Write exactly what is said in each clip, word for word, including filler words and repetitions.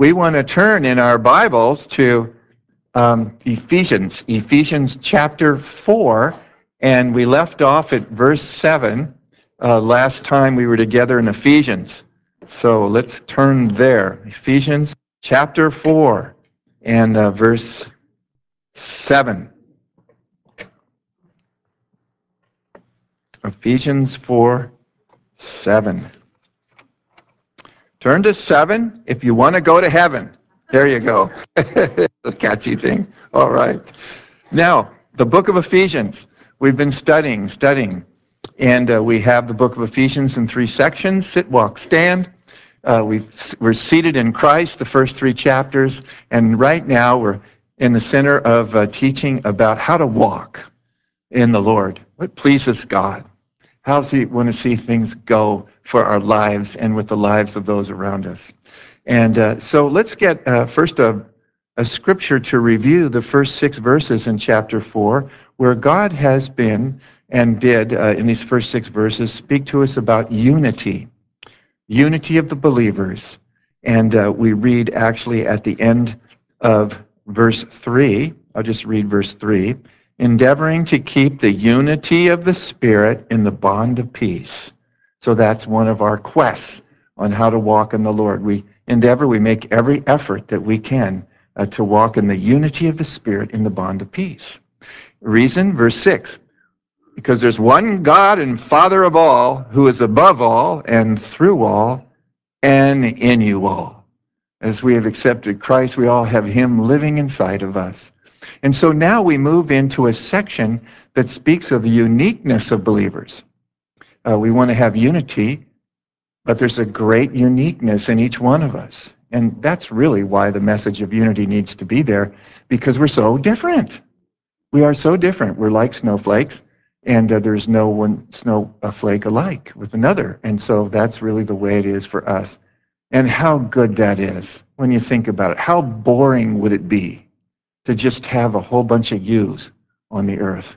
we want to turn in our Bibles to um, Ephesians, Ephesians chapter four, and we left off at verse seven uh, last time we were together in Ephesians. So let's turn there. Ephesians chapter four and uh, verse seven. Ephesians four, seven. Turn to seven if you want to go to heaven. There you go. A catchy thing. All right. Now, the book of Ephesians. We've been studying, studying. And uh, we have the book of Ephesians in three sections: sit, walk, stand. Uh, we, we're seated in Christ, the first three chapters. And right now we're in the center of uh, teaching about how to walk in the Lord. What pleases God? How does he want to see things go for our lives and with the lives of those around us? And uh, so let's get uh, first a, a scripture to review the first six verses in chapter four, where God has been and did, uh, in these first six verses, speak to us about unity, unity of the believers. And uh, we read actually at the end of verse three, I'll just read verse three, endeavoring to keep the unity of the Spirit in the bond of peace. So that's one of our quests on how to walk in the Lord. We endeavor, we make every effort that we can uh, to walk in the unity of the Spirit in the bond of peace. Reason, verse six, because there's one God and Father of all, who is above all and through all and in you all. As we have accepted Christ, we all have him living inside of us. And so now we move into a section that speaks of the uniqueness of believers. Uh, we want to have unity, but there's a great uniqueness in each one of us. And that's really why the message of unity needs to be there, because we're so different. We are so different. We're like snowflakes, and uh, there's no one snowflake alike with another. And so that's really the way it is for us. And how good that is when you think about it. How boring would it be to just have a whole bunch of yous on the earth?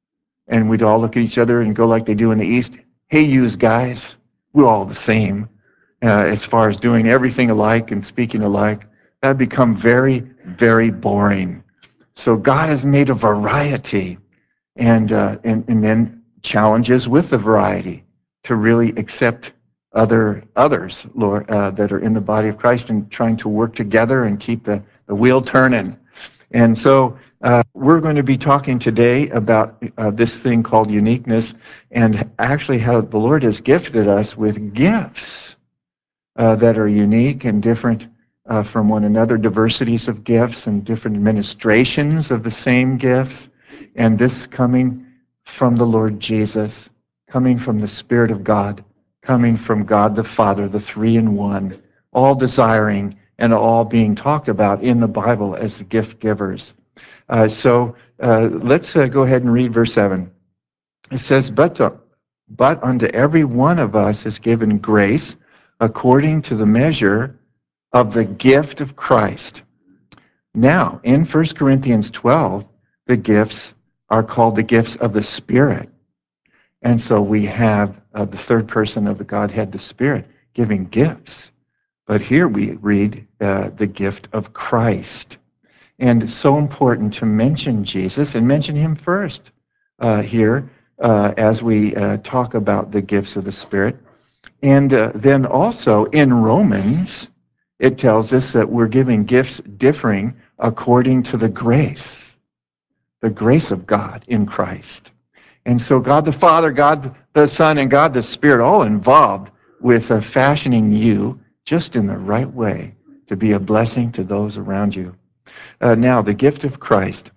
And we'd all look at each other and go like they do in the East. Hey, yous guys, we're all the same uh, as far as doing everything alike and speaking alike. That'd become very, very boring. So God has made a variety, and, uh, and, and then challenges with the variety to really accept other others, Lord, uh, that are in the body of Christ and trying to work together and keep the, the wheel turning. And so uh, we're going to be talking today about uh, this thing called uniqueness, and actually how the Lord has gifted us with gifts uh, that are unique and different uh, from one another, diversities of gifts and different administrations of the same gifts, and this coming from the Lord Jesus, coming from the Spirit of God, coming from God the Father, the three in one, all desiring and all being talked about in the Bible as gift givers. Uh, so uh, let's uh, go ahead and read verse seven. It says, but, to, but unto every one of us is given grace according to the measure of the gift of Christ. Now, in First Corinthians twelve, the gifts are called the gifts of the Spirit. And so we have uh, the third person of the Godhead, the Spirit, giving gifts. But here we read uh, the gift of Christ. And it's so important to mention Jesus and mention him first uh, here uh, as we uh, talk about the gifts of the Spirit. And uh, then also in Romans, it tells us that we're giving gifts differing according to the grace, the grace of God in Christ. And so God the Father, God the Son, and God the Spirit all involved with uh, fashioning you just in the right way to be a blessing to those around you. Uh, now, the gift of Christ.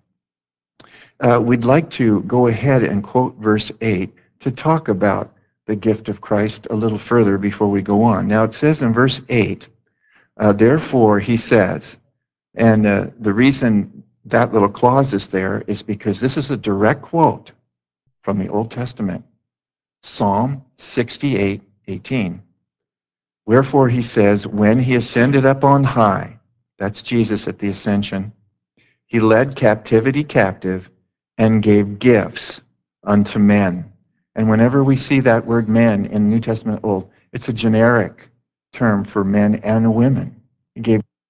Uh, we'd like to go ahead and quote verse eight to talk about the gift of Christ a little further before we go on. Now, it says in verse eight, uh, therefore, he says, and uh, the reason that little clause is there is because this is a direct quote from the Old Testament, Psalm sixty-eight, eighteen. Wherefore, he says, when he ascended up on high, that's Jesus at the ascension, he led captivity captive and gave gifts unto men. And whenever we see that word men in the New Testament Old, it's a generic term for men and women. He gave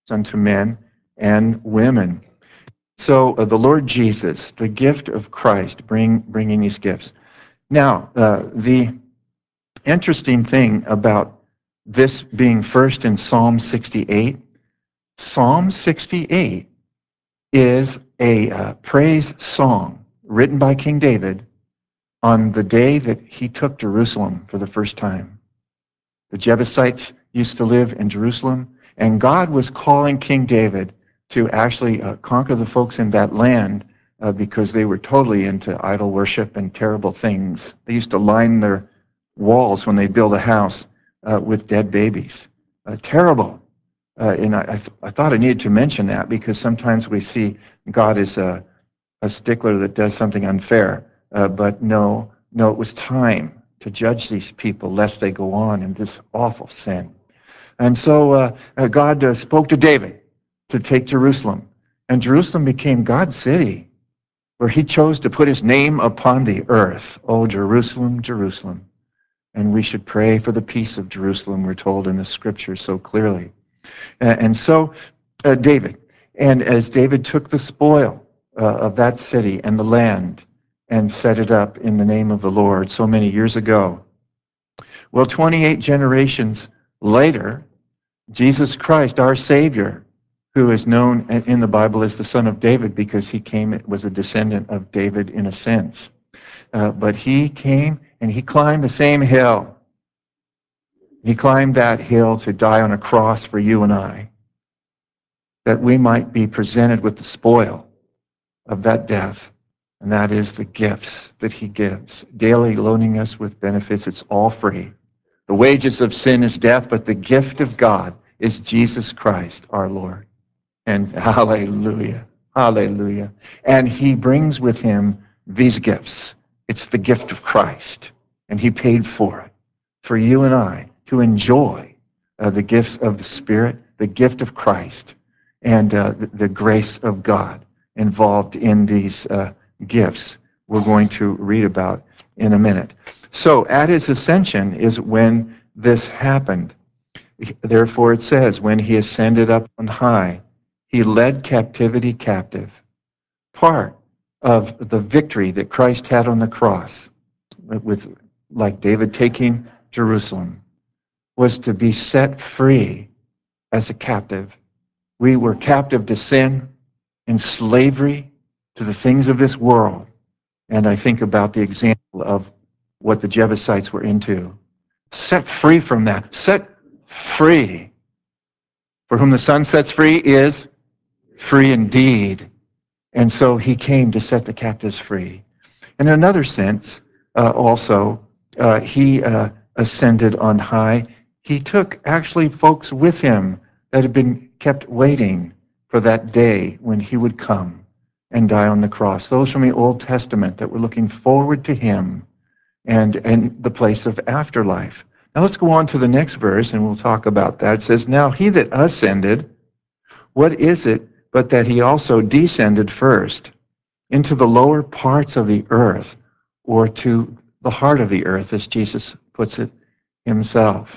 unto men and women. So uh, the Lord Jesus, the gift of Christ, bring, bringing these gifts. Now, uh, the interesting thing about this being first in Psalm sixty-eight, Psalm sixty-eight is a uh, praise song written by King David on the day that he took Jerusalem for the first time. The Jebusites used to live in Jerusalem, and God was calling King David to actually uh, conquer the folks in that land uh, because they were totally into idol worship and terrible things. They used to line their walls when they build a house uh, with dead babies. Uh, terrible. Uh, and I, I, th- I thought I needed to mention that because sometimes we see God as a, a stickler that does something unfair. Uh, but no, no, it was time to judge these people lest they go on in this awful sin. And so uh, uh, God uh, spoke to David to take Jerusalem. And Jerusalem became God's city, where he chose to put his name upon the earth. Oh, Jerusalem, Jerusalem. And we should pray for the peace of Jerusalem, we're told in the scripture so clearly. Uh, and so uh, David, and as David took the spoil uh, of that city and the land and set it up in the name of the Lord so many years ago, well, twenty-eight generations later, Jesus Christ, our Savior, who is known in the Bible as the Son of David because he came, was a descendant of David in a sense. Uh, but he came and he climbed the same hill. He climbed that hill to die on a cross for you and I, that we might be presented with the spoil of that death. And that is the gifts that he gives, daily loading us with benefits. It's all free. The wages of sin is death, but the gift of God is Jesus Christ, our Lord. And hallelujah, hallelujah. And he brings with him these gifts. It's the gift of Christ, and he paid for it, for you and I to enjoy uh, the gifts of the Spirit, the gift of Christ, and uh, the, the grace of God involved in these uh, gifts we're going to read about in a minute. So at his ascension is when this happened. Therefore it says, when he ascended up on high, he led captivity captive. Part of the victory that Christ had on the cross, with like David taking Jerusalem, was to be set free as a captive. We were captive to sin, in slavery to the things of this world. And I think about the example of what the Jebusites were into. Set free from that. Set free. For whom the Son sets free is free indeed. And so he came to set the captives free. In another sense, uh, also, uh, he uh, ascended on high. He took actually folks with him that had been kept waiting for that day when he would come and die on the cross. Those from the Old Testament that were looking forward to him and, and the place of afterlife. Now let's go on to the next verse and we'll talk about that. It says, now he that ascended, what is it but that he also descended first into the lower parts of the earth, or to the heart of the earth, as Jesus puts it himself.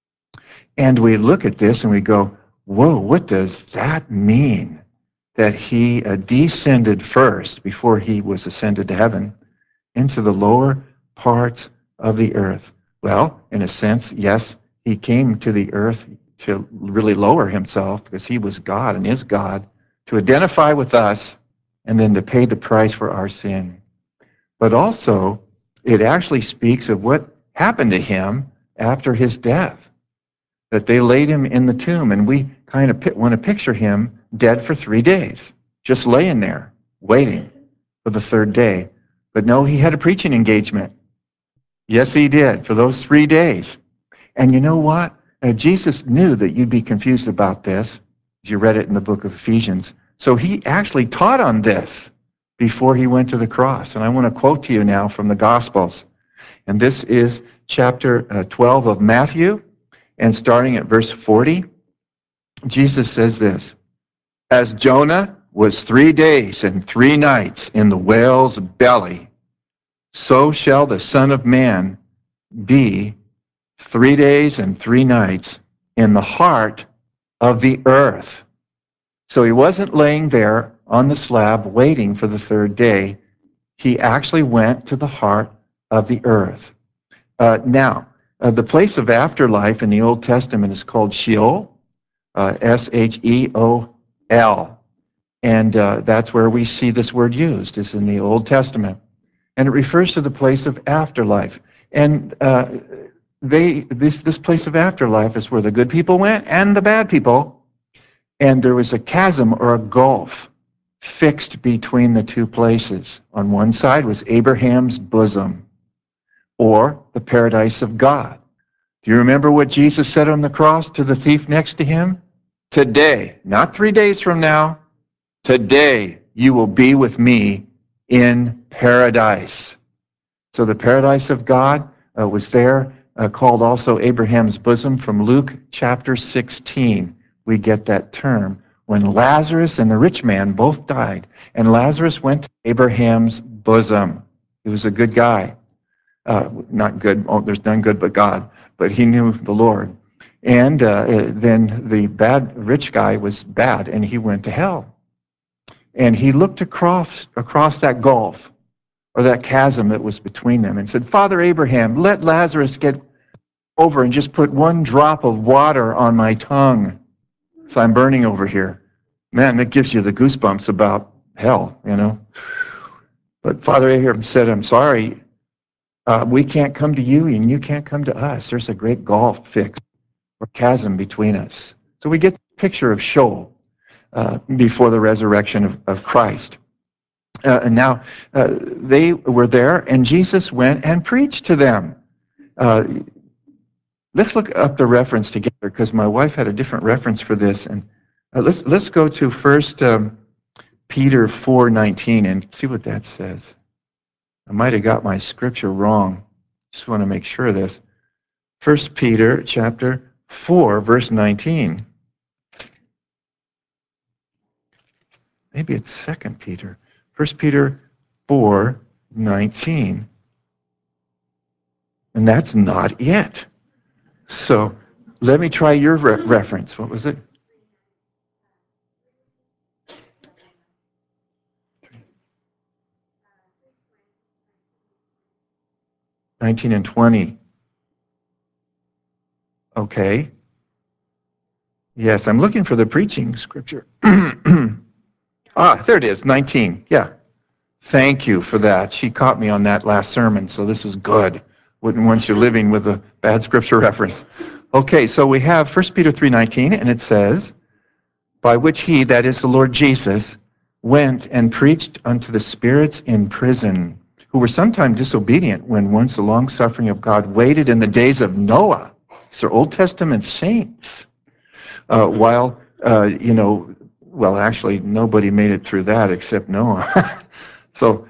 And we look at this and we go, whoa, what does that mean? That he uh, descended first before he was ascended to heaven into the lower parts of the earth. Well, in a sense, yes, he came to the earth to really lower himself because he was God and is God, to identify with us and then to pay the price for our sin. But also, it actually speaks of what happened to him after his death, that they laid him in the tomb, and we kind of want to picture him dead for three days, just laying there, waiting for the third day. But no, he had a preaching engagement. Yes, he did, for those three days. And you know what? Uh, Jesus knew that you'd be confused about this, as you read it in the book of Ephesians. So he actually taught on this before he went to the cross. And I want to quote to you now from the Gospels. And this is chapter uh, twelve of Matthew, and starting at verse forty, Jesus says this, as Jonah was three days and three nights in the whale's belly, so shall the Son of Man be three days and three nights in the heart of the earth. So he wasn't laying there on the slab waiting for the third day. He actually went to the heart of the earth. Uh, now, uh, the place of afterlife in the Old Testament is called Sheol, uh, S H E O L. And uh, that's where we see this word used, is in the Old Testament. And it refers to the place of afterlife. And uh, they this, this place of afterlife is where the good people went and the bad people. And there was a chasm or a gulf fixed between the two places. On one side was Abraham's bosom, or the paradise of God. Do you remember what Jesus said on the cross to the thief next to him? Today, not three days from now, today you will be with me in paradise. So the paradise of God uh, was there, uh, called also Abraham's bosom. From Luke chapter sixteen, we get that term. When Lazarus and the rich man both died, and Lazarus went to Abraham's bosom. He was a good guy. Uh, not good, oh, there's none good but God, but he knew the Lord. And uh, then the bad rich guy was bad, and he went to hell. And he looked across, across that gulf, or that chasm that was between them, and said, Father Abraham, let Lazarus get over and just put one drop of water on my tongue, so I'm burning over here. Man, that gives you the goosebumps about hell, you know. But Father Abraham said, I'm sorry, uh, we can't come to you and you can't come to us. There's a great gulf fixed, or chasm between us. So we get the picture of Sheol uh, before the resurrection of, of Christ. Uh, and now uh, they were there, and Jesus went and preached to them. Uh, let's look up the reference together, because my wife had a different reference for this. And uh, let's let's go to First um, Peter four nineteen and see what that says. I might have got my scripture wrong. Just want to make sure of this. First Peter chapter four, verse nineteen. Maybe it's Second Peter. First Peter four nineteen. And that's not it. So let me try your re- reference. What was it? nineteen and twenty. Okay. Yes, I'm looking for the preaching scripture. Ah, there it is, nineteen. Yeah. Thank you for that. She caught me on that last sermon, so this is good. Wouldn't want you living with a bad scripture reference. Okay, so we have First Peter three nineteen, and it says, by which he, that is the Lord Jesus, went and preached unto the spirits in prison, who were sometime disobedient when once the long suffering of God waited in the days of Noah. These are Old Testament saints. Uh, while, uh, you know, well, actually, nobody made it through that except Noah. So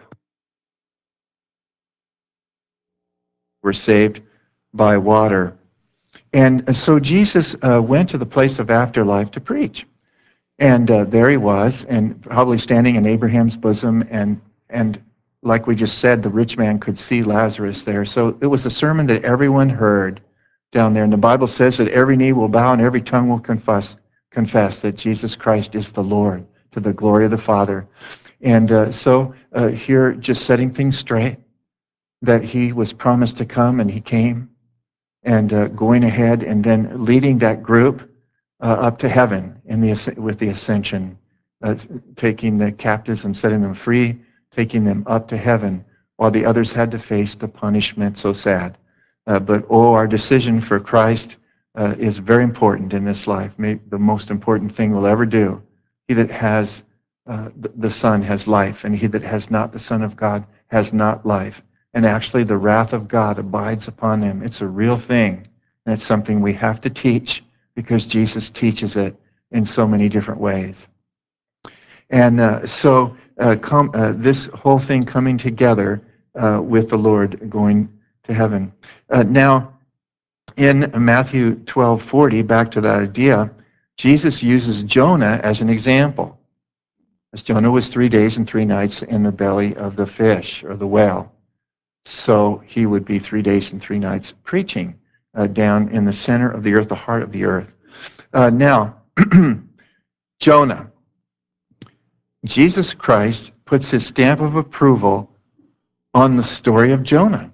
we're saved by water. And so Jesus uh, went to the place of afterlife to preach. And uh, there he was, and probably standing in Abraham's bosom. And, and like we just said, the rich man could see Lazarus there. So it was a sermon that everyone heard down there. And the Bible says that every knee will bow and every tongue will confess, confess that Jesus Christ is the Lord, to the glory of the Father. And uh, so uh, here, just setting things straight, that he was promised to come, and he came, and uh, going ahead and then leading that group uh, up to heaven in the, with the ascension, uh, taking the captives and setting them free, taking them up to heaven, while the others had to face the punishment. So sad. Uh, but oh, our decision for Christ uh, is very important in this life, maybe the most important thing we'll ever do. He that has uh, the, the Son has life, and he that has not the Son of God has not life. And actually, the wrath of God abides upon them. It's a real thing, and it's something we have to teach, because Jesus teaches it in so many different ways. And uh, so uh, com- uh, this whole thing coming together uh, with the Lord going to heaven. Uh, now, in Matthew twelve forty, back to that idea, Jesus uses Jonah as an example. As Jonah was three days and three nights in the belly of the fish, or the whale. So he would be three days and three nights preaching uh, down in the center of the earth, the heart of the earth. Uh, now, Jonah. Jesus Christ puts his stamp of approval on the story of Jonah.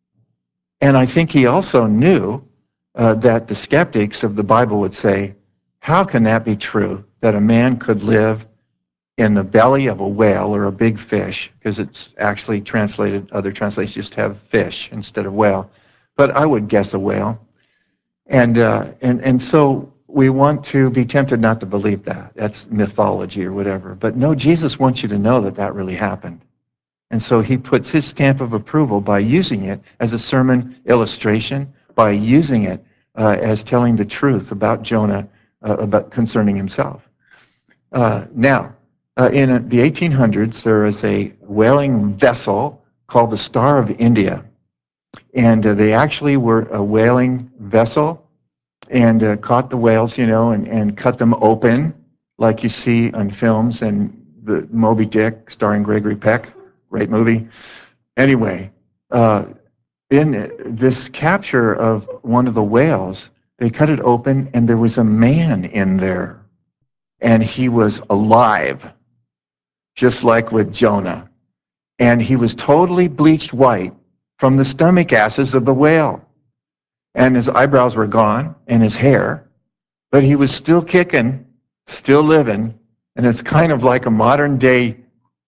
And I think he also knew uh, that the skeptics of the Bible would say, how can that be true, that a man could live in the belly of a whale or a big fish, because it's actually translated, other translations just have fish instead of whale, but I would guess a whale. And, uh, and, and so we want to be tempted not to believe that. That's mythology or whatever. But no, Jesus wants you to know that that really happened. And so he puts his stamp of approval by using it as a sermon illustration, by using it uh, as telling the truth about Jonah, uh, about concerning himself. Uh, now, uh, in the eighteen hundreds, there was a whaling vessel called the Star of India. And uh, they actually were a whaling vessel and uh, caught the whales, you know, and, and cut them open like you see on films, and the Moby Dick starring Gregory Peck, great movie. Anyway, uh, in this capture of one of the whales, they cut it open and there was a man in there, and he was alive, just like with Jonah. And he was totally bleached white from the stomach acids of the whale. And his eyebrows were gone and his hair, but he was still kicking, still living. And it's kind of like a modern day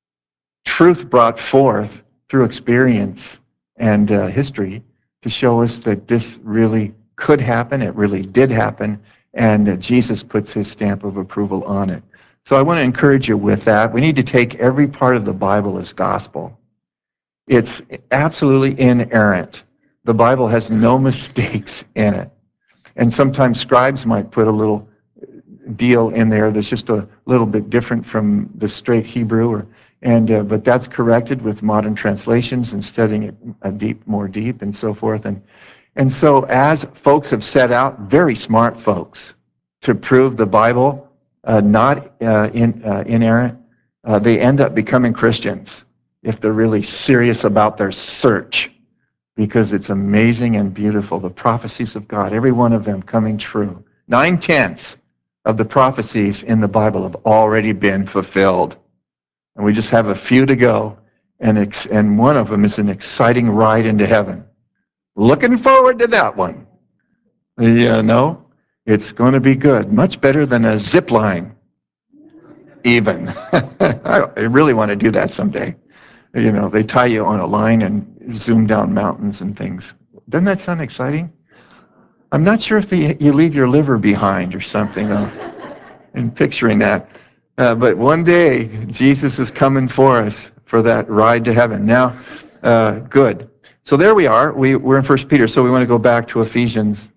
truth brought forth through experience and uh, history to show us that this really could happen. It really did happen. And uh, Jesus puts his stamp of approval on it. So I want to encourage you with that. We need to take every part of the Bible as gospel. It's absolutely inerrant. The Bible has no mistakes in it. And sometimes scribes might put a little deal in there that's just a little bit different from the straight Hebrew, or, and uh, but that's corrected with modern translations and studying it a deep, more deep, and so forth. And and so as folks have set out, very smart folks, to prove the Bible uh, not uh, in, uh, inerrant, uh, they end up becoming Christians if they're really serious about their search, because it's amazing and beautiful. The prophecies of God, every one of them coming true. Nine-tenths of the prophecies in the Bible have already been fulfilled. And we just have a few to go. And, ex- and one of them is an exciting ride into heaven. Looking forward to that one. You know, it's going to be good. Much better than a zip line, even. I really want to do that someday. You know, they tie you on a line and zoom down mountains and things. Doesn't that sound exciting? I'm not sure if the, you leave your liver behind or something, though, in picturing that. Uh, but one day, Jesus is coming for us for that ride to heaven. Now, uh, good. So there we are. We, we're in First Peter, so we want to go back to Ephesians.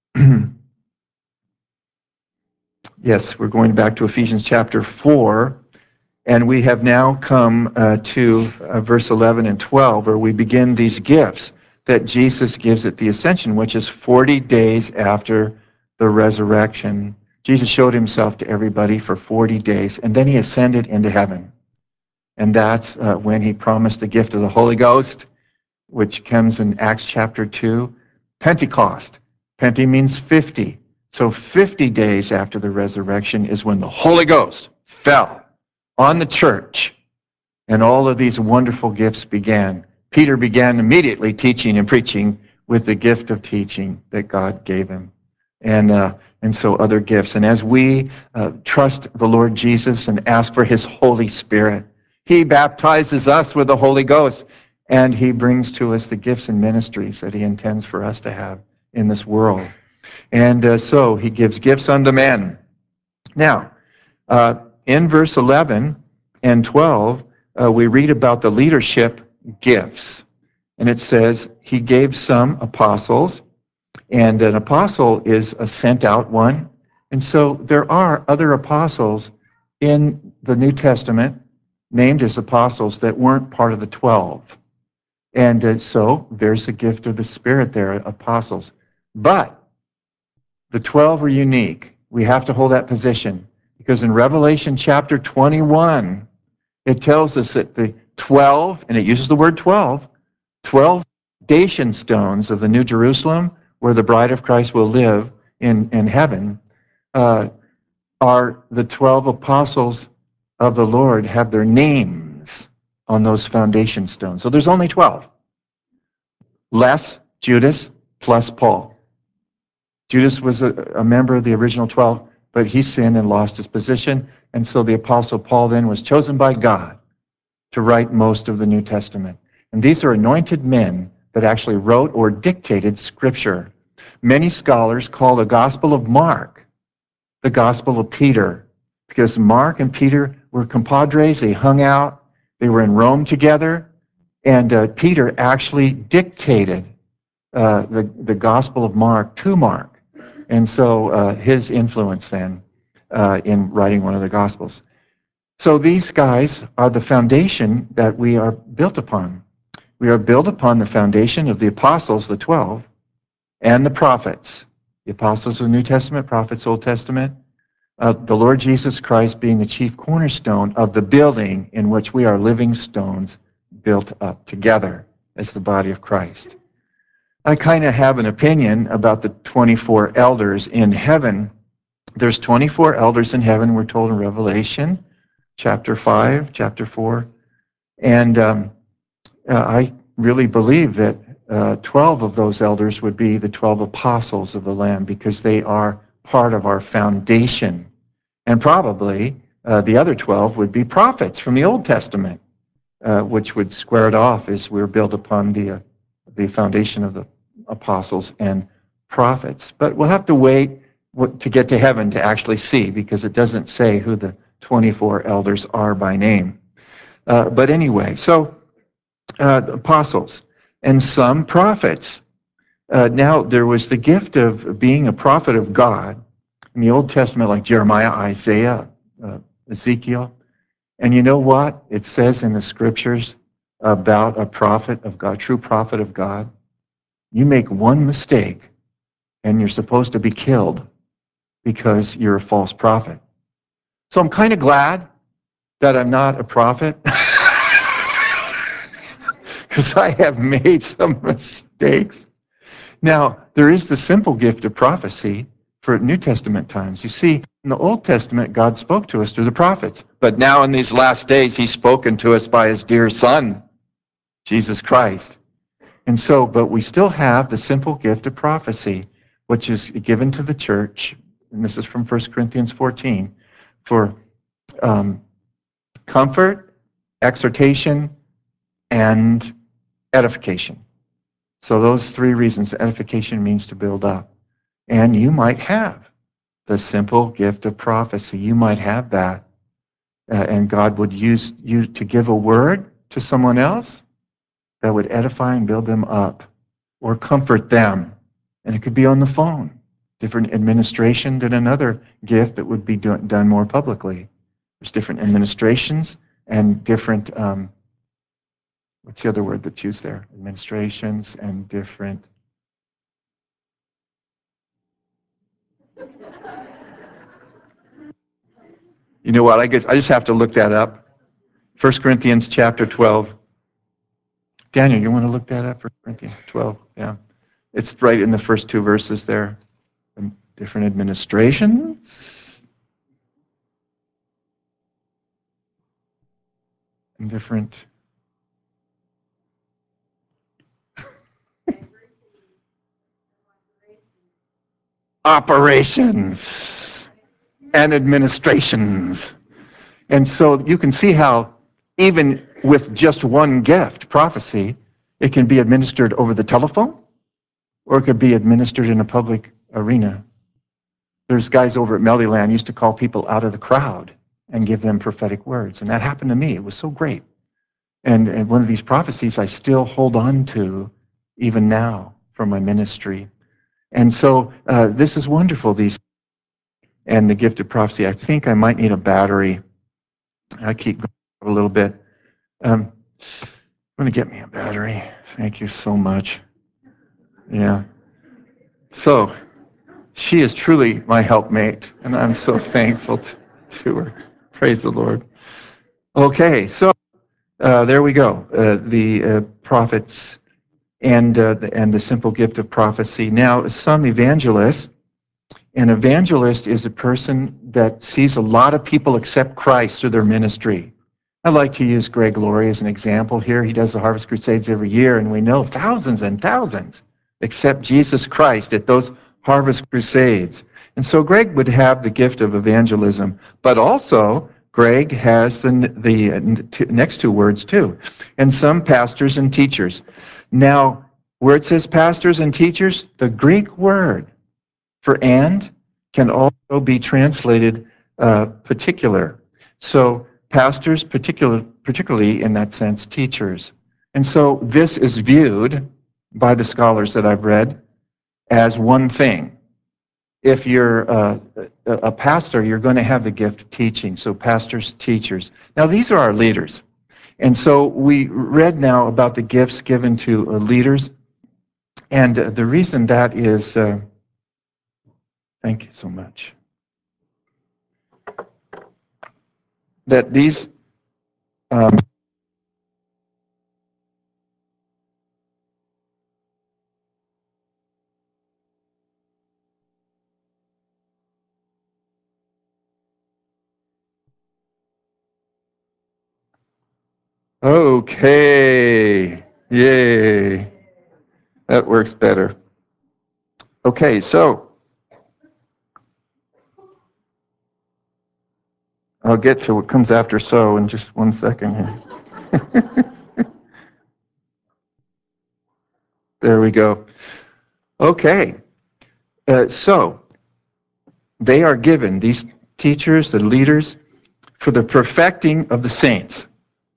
Yes, we're going back to Ephesians chapter four. And we have now come uh, to uh, verse eleven and twelve, where we begin these gifts that Jesus gives at the ascension, which is forty days after the resurrection. Jesus showed himself to everybody for forty days, and then he ascended into heaven. And that's uh, when he promised the gift of the Holy Ghost, which comes in Acts chapter two. Pentecost. Pente means fifty. So fifty days after the resurrection is when the Holy Ghost fell on the church, and all of these wonderful gifts began. Peter began immediately teaching and preaching with the gift of teaching that God gave him, and uh, and so other gifts. And as we uh, trust the Lord Jesus and ask for his Holy Spirit, he baptizes us with the Holy Ghost, and he brings to us the gifts and ministries that he intends for us to have in this world. And uh, so he gives gifts unto men. Now, uh, in verse eleven and twelve, uh, we read about the leadership gifts. And it says, he gave some apostles, and an apostle is a sent out one. And so there are other apostles in the New Testament named as apostles that weren't part of the twelve. And uh, so there's the gift of the Spirit there, apostles. But the twelve are unique. We have to hold that position. Because in Revelation chapter twenty-one, it tells us that the twelve, and it uses the word twelve, twelve foundation stones of the New Jerusalem, where the bride of Christ will live in, in heaven, uh, are the twelve apostles of the Lord have their names on those foundation stones. So there's only twelve. Less Judas plus Paul. Judas was a, a member of the original twelve, but he sinned and lost his position. And so the Apostle Paul then was chosen by God to write most of the New Testament. And these are anointed men that actually wrote or dictated Scripture. Many scholars call the Gospel of Mark the Gospel of Peter, because Mark and Peter were compadres. They hung out. They were in Rome together. And uh, Peter actually dictated uh, the, the Gospel of Mark to Mark. And so uh, his influence then uh, in writing one of the Gospels. So these guys are the foundation that we are built upon. We are built upon the foundation of the apostles, the twelve, and the prophets. The apostles of the New Testament, prophets, Old Testament. Uh, the Lord Jesus Christ being the chief cornerstone of the building in which we are living stones built up together as the body of Christ. I kind of have an opinion about the twenty-four elders in heaven. There's twenty-four elders in heaven, we're told in Revelation, chapter five, chapter four. And um, uh, I really believe that uh, twelve of those elders would be the twelve apostles of the Lamb, because they are part of our foundation. And probably uh, the other twelve would be prophets from the Old Testament, uh, which would square it off as we're built upon the, uh, the foundation of the apostles and prophets. But we'll have to wait to get to heaven to actually see, because it doesn't say who the twenty-four elders are by name. Uh, but anyway, so uh, apostles and some prophets. Uh, now, there was the gift of being a prophet of God in the Old Testament, like Jeremiah, Isaiah, uh, Ezekiel. And you know what? It says in the scriptures about a prophet of God, true prophet of God. You make one mistake and you're supposed to be killed because you're a false prophet. So I'm kind of glad that I'm not a prophet, because I have made some mistakes. Now, there is the simple gift of prophecy for New Testament times. You see, in the Old Testament, God spoke to us through the prophets. But now in these last days, he's spoken to us by his dear Son, Jesus Christ. And so, but we still have the simple gift of prophecy, which is given to the church, and this is from First Corinthians fourteen, for um, comfort, exhortation, and edification. So those three reasons. Edification means to build up. And you might have the simple gift of prophecy. You might have that. Uh, and God would use you to give a word to someone else that would edify and build them up or comfort them. And it could be on the phone. Different administration than another gift that would be do- done more publicly. There's different administrations and different, um, what's the other word that's used there? Administrations and different. You know what? I guess I just have to look that up. First Corinthians chapter twelve. Daniel, you want to look that up? First Corinthians twelve. Yeah. It's right in the first two verses there. Different administrations and different operations and administrations. And so you can see how even with just one gift, prophecy, it can be administered over the telephone, or it could be administered in a public arena. There's guys over at Melodyland used to call people out of the crowd and give them prophetic words. And that happened to me. It was so great. And, and one of these prophecies I still hold on to even now from my ministry. And so uh, this is wonderful, these and the gift of prophecy. I think I might need a battery. I keep going a little bit. Um, I'm going to get me a battery. Thank you so much. Yeah. So she is truly my helpmate, and I'm so thankful to, to her. Praise the Lord. Okay, so uh, there we go. Uh, the uh, prophets and uh, the, and the simple gift of prophecy. Now, some evangelists An evangelist is a person that sees a lot of people accept Christ through their ministry. I like to use Greg Laurie as an example here. He does the Harvest Crusades every year, and we know thousands and thousands accept Jesus Christ at those Harvest Crusades. And so Greg would have the gift of evangelism, but also Greg has the, the next two words too, and some pastors and teachers. Now, where it says pastors and teachers, the Greek word for and can also be translated uh, particular. So pastors, particular, particularly in that sense, teachers. And so this is viewed by the scholars that I've read as one thing. If you're uh, a pastor, you're going to have the gift of teaching. So pastors, teachers. Now these are our leaders. And so we read now about the gifts given to uh, leaders. And uh, the reason that is, uh, thank you so much, that these um, okay, yay, that works better. Okay, so I'll get to what comes after so in just one second here. There we go. Okay, uh, so they are given, these teachers, the leaders, for the perfecting of the saints.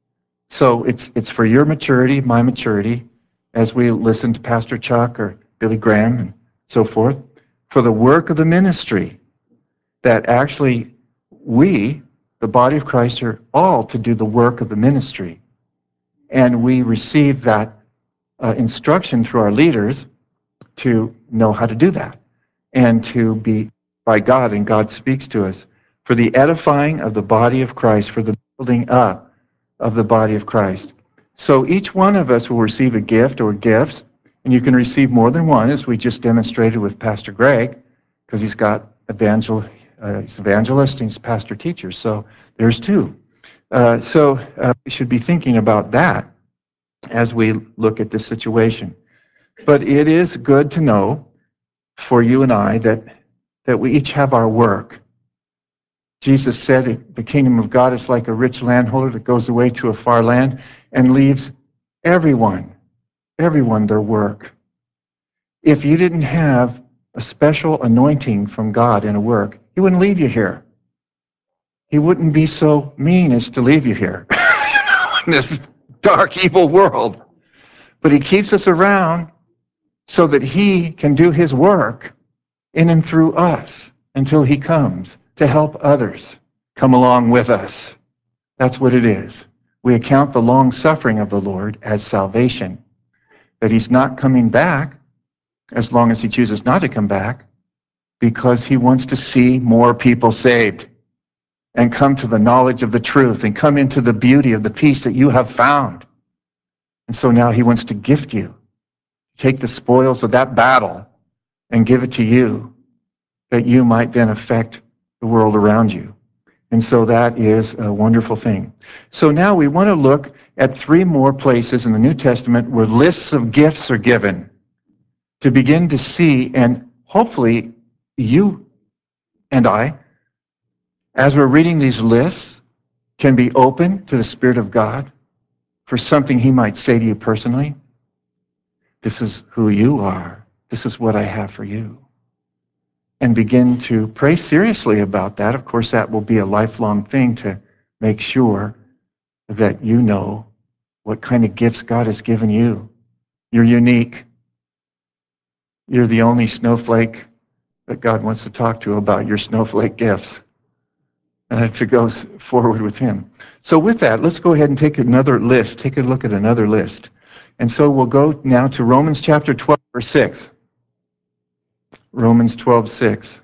So it's it's for your maturity, my maturity, as we listen to Pastor Chuck or Billy Graham and so forth, for the work of the ministry, that actually we, the body of Christ, are all to do the work of the ministry. And we receive that uh, instruction through our leaders to know how to do that and to be by God, and God speaks to us for the edifying of the body of Christ, for the building up of the body of Christ. So each one of us will receive a gift or gifts, and you can receive more than one, as we just demonstrated with Pastor Greg, because he's got evangel, uh, he's evangelist and he's pastor teacher. So there's two. Uh, so uh, we should be thinking about that as we look at this situation. But it is good to know for you and I that, that we each have our work. Jesus said the kingdom of God is like a rich landholder that goes away to a far land and leaves everyone, everyone their work. If you didn't have a special anointing from God in a work, he wouldn't leave you here. He wouldn't be so mean as to leave you here in this dark, evil world. But he keeps us around so that he can do his work in and through us until he comes to help others come along with us. That's what it is. We account the long suffering of the Lord as salvation, that he's not coming back as long as he chooses not to come back, because he wants to see more people saved and come to the knowledge of the truth and come into the beauty of the peace that you have found. And so now he wants to gift you, take the spoils of that battle and give it to you, that you might then affect the world around you. And so that is a wonderful thing. So now we want to look at three more places in the New Testament where lists of gifts are given to begin to see, and hopefully you and I, as we're reading these lists, can be open to the Spirit of God for something he might say to you personally. This is who you are. This is what I have for you. And begin to pray seriously about that. Of course, that will be a lifelong thing to make sure that you know what kind of gifts God has given you. You're unique. You're the only snowflake that God wants to talk to about your snowflake gifts, and to go forward with him. So with that, let's go ahead and take another list. Take a look at another list. And so we'll go now to Romans chapter twelve, verse six. Romans twelve, six.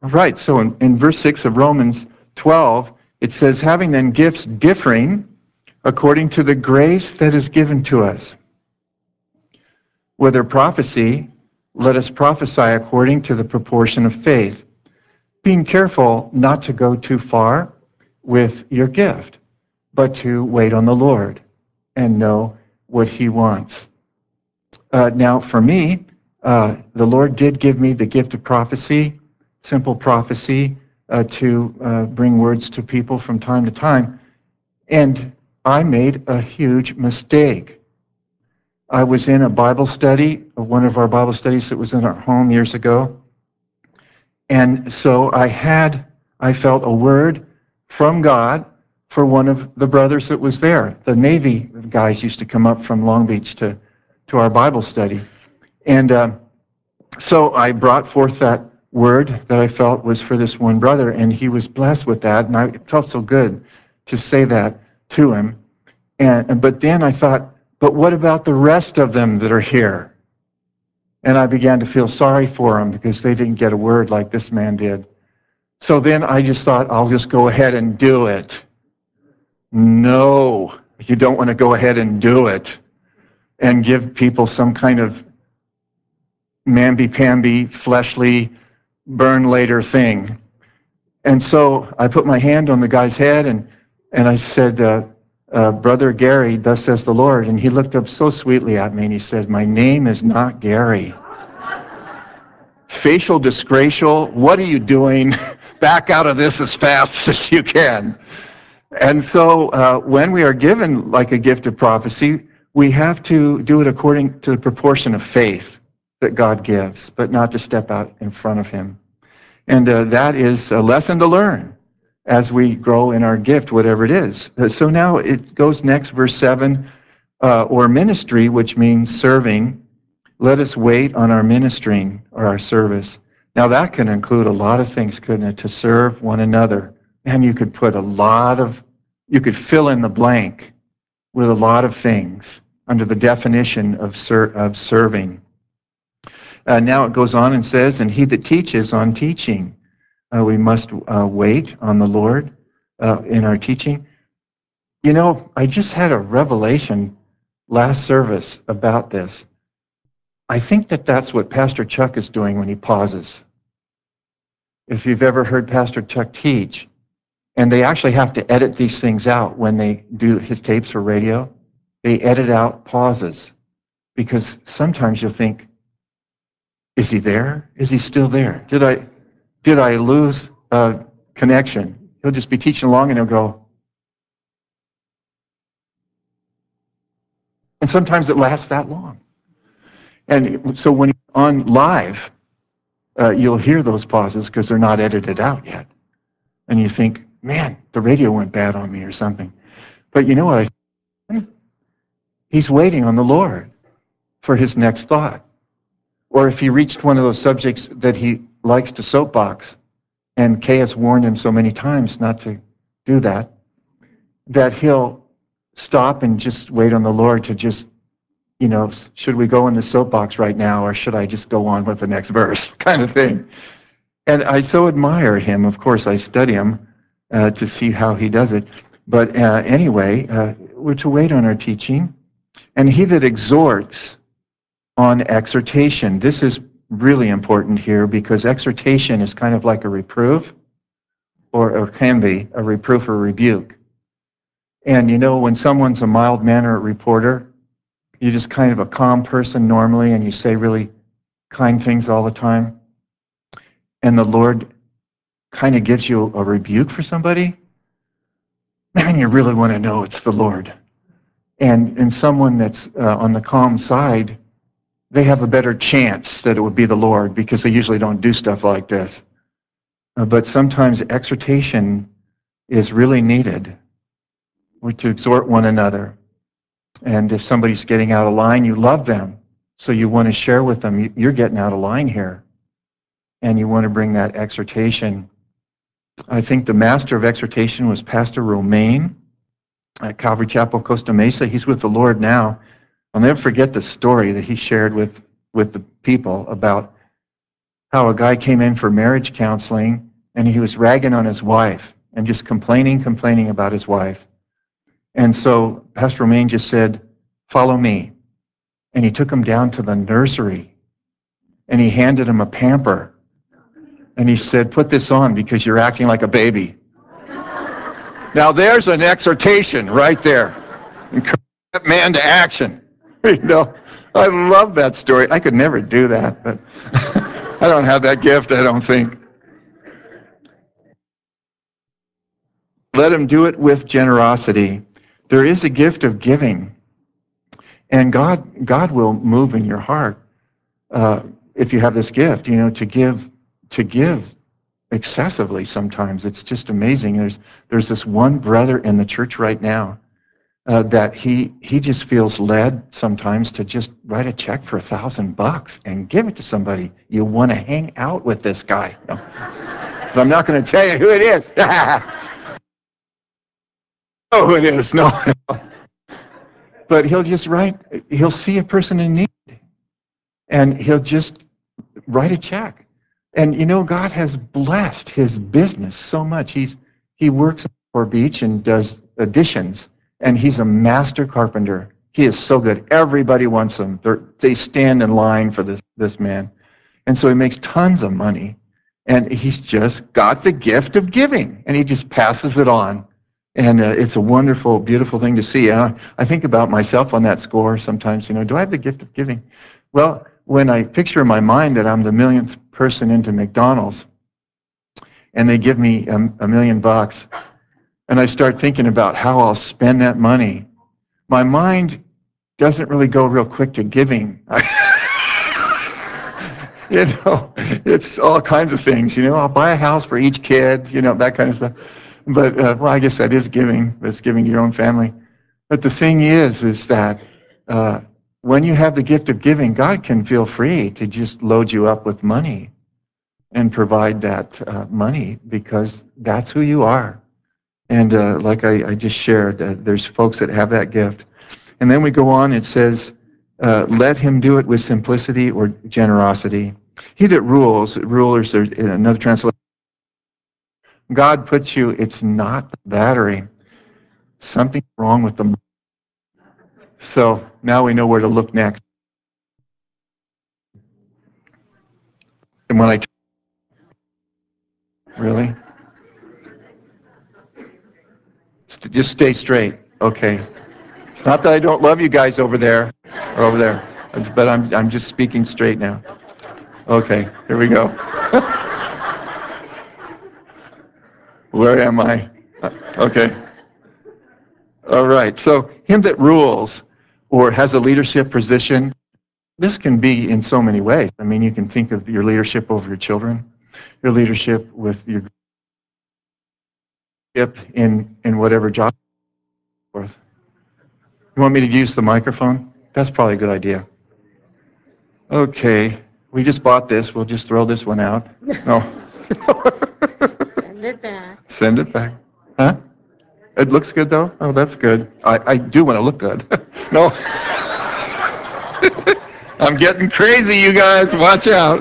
All right, so in, in verse six of Romans twelve, it says, having then gifts differing according to the grace that is given to us. Whether prophecy, let us prophesy according to the proportion of faith, being careful not to go too far with your gift, but to wait on the Lord and know what he wants. Uh, now, for me, uh, the Lord did give me the gift of prophecy, simple prophecy, uh, to uh, bring words to people from time to time. And I made a huge mistake. I was in a Bible study, one of our Bible studies that was in our home years ago. And so I had, I felt a word from God for one of the brothers that was there. The Navy guys used to come up from Long Beach to, to our Bible study. And uh, so I brought forth that word that I felt was for this one brother, and he was blessed with that, and I it felt so good to say that to him. And but then I thought, but what about the rest of them that are here? And I began to feel sorry for them because they didn't get a word like this man did. So then I just thought, I'll just go ahead and do it. No, you don't want to go ahead and do it and give people some kind of mamby-pamby, fleshly, burn later thing. And so I put my hand on the guy's head and, and I said, uh, uh, Brother Gary, thus says the Lord. And he looked up so sweetly at me and he said, my name is not Gary. Facial disgracial, what are you doing? Back out of this as fast as you can. And so uh, when we are given like a gift of prophecy, we have to do it according to the proportion of faith that God gives, but not to step out in front of him. And uh, that is a lesson to learn as we grow in our gift, whatever it is. Uh, so now it goes next, verse seven, uh, or ministry, which means serving. Let us wait on our ministering or our service. Now that can include a lot of things, couldn't it? To serve one another. And you could put a lot of, you could fill in the blank with a lot of things under the definition of, ser- of serving. Uh, now it goes on and says, and he that teaches on teaching. Uh, we must uh, wait on the Lord uh, in our teaching. You know, I just had a revelation last service about this. I think that that's what Pastor Chuck is doing when he pauses. If you've ever heard Pastor Chuck teach, and they actually have to edit these things out when they do his tapes for radio, they edit out pauses because sometimes you'll think, is he there? Is he still there? Did I, did I lose a connection? He'll just be teaching along and he'll go. And sometimes it lasts that long. And so when you're on live, uh, you'll hear those pauses because they're not edited out yet. And you think, man, the radio went bad on me or something. But you know what? I He's waiting on the Lord for his next thought. Or if he reached one of those subjects that he likes to soapbox, and Kay has warned him so many times not to do that, that he'll stop and just wait on the Lord to just, you know, should we go in the soapbox right now or should I just go on with the next verse kind of thing. And I so admire him. Of course, I study him uh, to see how he does it. But uh, anyway, uh, we're to wait on our teaching. And he that exhorts on exhortation. This is really important here because exhortation is kind of like a reproof, or, or can be a reproof or rebuke. And you know, when someone's a mild-mannered reporter, you're just kind of a calm person normally, and you say really kind things all the time, and the Lord kind of gives you a rebuke for somebody, man, you really want to know it's the Lord. And, and someone that's uh, on the calm side, they have a better chance that it would be the Lord because they usually don't do stuff like this. Uh, but sometimes exhortation is really needed. We're to exhort one another. And if somebody's getting out of line, you love them. So you want to share with them, you're getting out of line here. And you want to bring that exhortation. I think the master of exhortation was Pastor Romaine at Calvary Chapel, Costa Mesa. He's with the Lord now. I'll never forget the story that he shared with, with the people about how a guy came in for marriage counseling and he was ragging on his wife and just complaining, complaining about his wife. And so Pastor Romaine just said, follow me. And he took him down to the nursery and he handed him a pamper. And he said, put this on because you're acting like a baby. Now there's an exhortation right there. Encourage that man to action. You know, I love that story. I could never do that, but I don't have that gift, I don't think. Let him do it with generosity. There is a gift of giving, and God, God will move in your heart uh, if you have this gift. You know, to give, to give excessively. Sometimes it's just amazing. There's there's this one brother in the church right now uh, that he he just feels led sometimes to just write a check for a thousand bucks and give it to somebody. You want to hang out with this guy. No. But I'm not going to tell you who it is. Oh, it is. No. But he'll just write, he'll see a person in need, and he'll just write a check. And you know, God has blessed his business so much. He's He works at Fort Beach and does additions, and he's a master carpenter. He is so good. Everybody wants him. They're, they stand in line for this, this man. And so he makes tons of money, and he's just got the gift of giving, and he just passes it on. And uh, it's a wonderful, beautiful thing to see. And I, I think about myself on that score sometimes, you know, do I have the gift of giving? Well, when I picture in my mind that I'm the millionth person into McDonald's, and they give me a, a million bucks, and I start thinking about how I'll spend that money, my mind doesn't really go real quick to giving. You know, it's all kinds of things. You know, I'll buy a house for each kid, you know, that kind of stuff. But, uh, well, I guess that is giving. That's giving to your own family. But the thing is, is that uh, when you have the gift of giving, God can feel free to just load you up with money and provide that uh, money because that's who you are. And uh, like I, I just shared, uh, there's folks that have that gift. And then we go on, it says, uh, let him do it with simplicity or generosity. He that rules, rulers, there's another translation, God puts you, it's not the battery. Something's wrong with the. So now we know where to look next. And when I really, just stay straight. Okay. It's not that I don't love you guys over there or over there, but I'm I'm just speaking straight now. Okay, here we go. Where am I? Okay. All right. So him that rules or has a leadership position, this can be in so many ways. I mean, you can think of your leadership over your children, your leadership with your in in whatever job. You want me to use the microphone? That's probably a good idea. Okay, we just bought this. We'll just throw this one out. No. Send it back. Send it back. Huh? It looks good though? Oh, that's good. I, I do want to look good. No. I'm getting crazy, you guys. Watch out.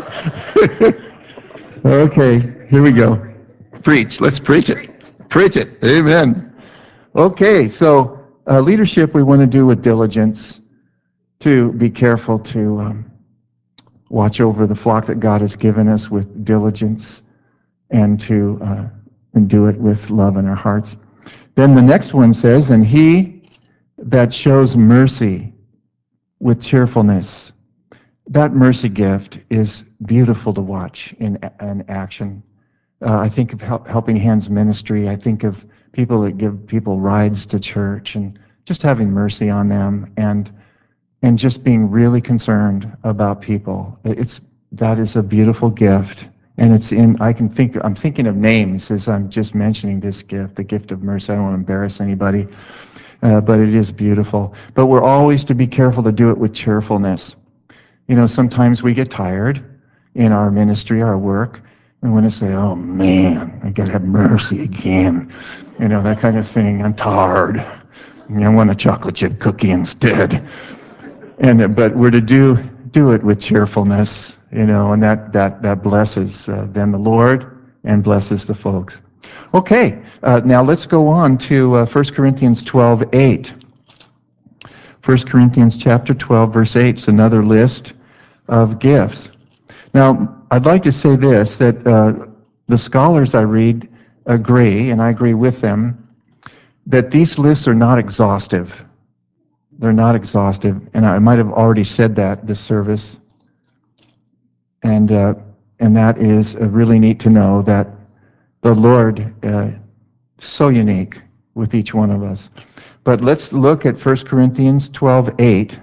Okay, here we go. Preach. Let's preach it. Preach it. Amen. Okay, so uh, leadership we want to do with diligence, to be careful to um, watch over the flock that God has given us with diligence, and to uh, and do it with love in our hearts. Then the next one says, and he that shows mercy with cheerfulness. That mercy gift is beautiful to watch in, in action. Uh, I think of help, Helping Hands Ministry. I think of people that give people rides to church and just having mercy on them, and and just being really concerned about people. It's that is a beautiful gift, and it's in. I can think. I'm thinking of names as I'm just mentioning this gift, the gift of mercy. I don't want to embarrass anybody, uh, but it is beautiful. But we're always to be careful to do it with cheerfulness. You know, sometimes we get tired in our ministry, our work, and want to say, oh man, I got to have mercy again. You know, that kind of thing. I'm tired. I want a chocolate chip cookie instead. And but we're to do do it with cheerfulness, you know, and that, that, that blesses uh, then the Lord and blesses the folks. Okay, uh, now let's go on to uh, First Corinthians twelve eight. First Corinthians chapter twelve, verse eight is another list of gifts. Now, I'd like to say this, that uh, the scholars I read agree, and I agree with them, that these lists are not exhaustive. They're not exhaustive, and I might have already said that this service, and uh, and that is uh, really neat to know that the Lord uh, is so unique with each one of us. But let's look at First Corinthians twelve eight.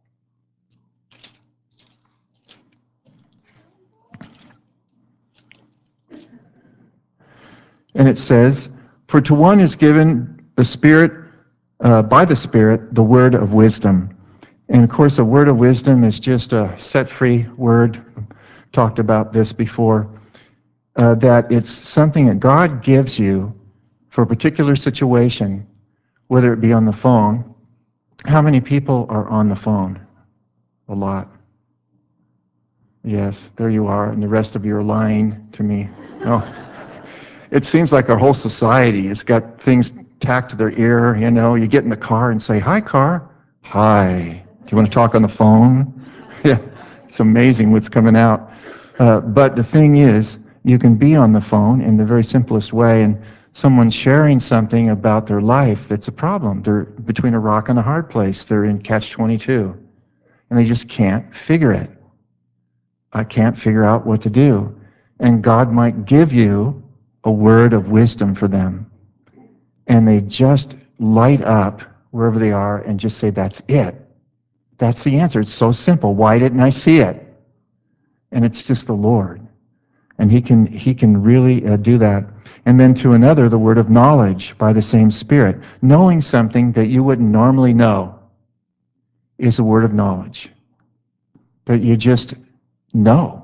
And it says, "For to one is given the Spirit, uh, by the Spirit, the word of wisdom." And of course, a word of wisdom is just a set-free word. Talked about this before. Uh, that it's something that God gives you for a particular situation, whether it be on the phone. How many people are on the phone? A lot. Yes, there you are, and the rest of you are lying to me. No. It seems like our whole society has got things tacked to their ear, you know. You get in the car and say, "Hi, car." "Hi. Do you want to talk on the phone?" Yeah, it's amazing what's coming out. Uh, but the thing is, you can be on the phone in the very simplest way, and someone's sharing something about their life that's a problem. They're between a rock and a hard place. They're in catch twenty-two, and they just can't figure it. I can't figure out what to do. And God might give you a word of wisdom for them. And they just light up wherever they are and just say, "That's it. That's the answer. It's so simple. Why didn't I see it?" And it's just the Lord. And he can, he can really uh, do that. And then to another, the word of knowledge by the same Spirit. Knowing something that you wouldn't normally know is a word of knowledge. That you just know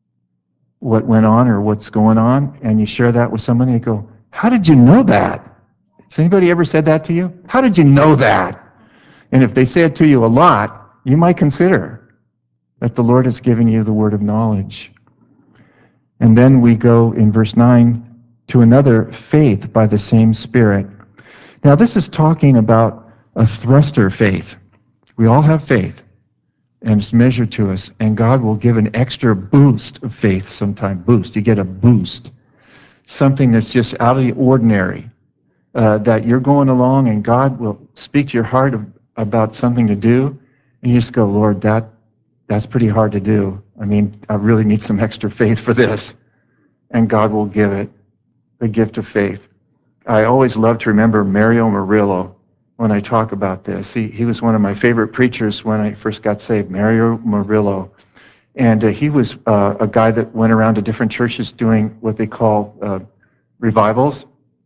what went on or what's going on, and you share that with somebody, and you go, "How did you know that?" Has anybody ever said that to you? "How did you know that?" And if they say it to you a lot, you might consider that the Lord has given you the word of knowledge. And then we go in verse nine to another, faith by the same Spirit. Now this is talking about a thruster faith. We all have faith, and it's measured to us, and God will give an extra boost of faith sometime. Boost, you get a boost. Something that's just out of the ordinary, uh, that you're going along and God will speak to your heart of, about something to do, and you just go, "Lord, that that's pretty hard to do. I mean, I really need some extra faith for this." And God will give it, the gift of faith. I always love to remember Mario Murillo when I talk about this. He, he was one of my favorite preachers when I first got saved, Mario Murillo. And uh, he was uh, a guy that went around to different churches doing what they call uh, revivals.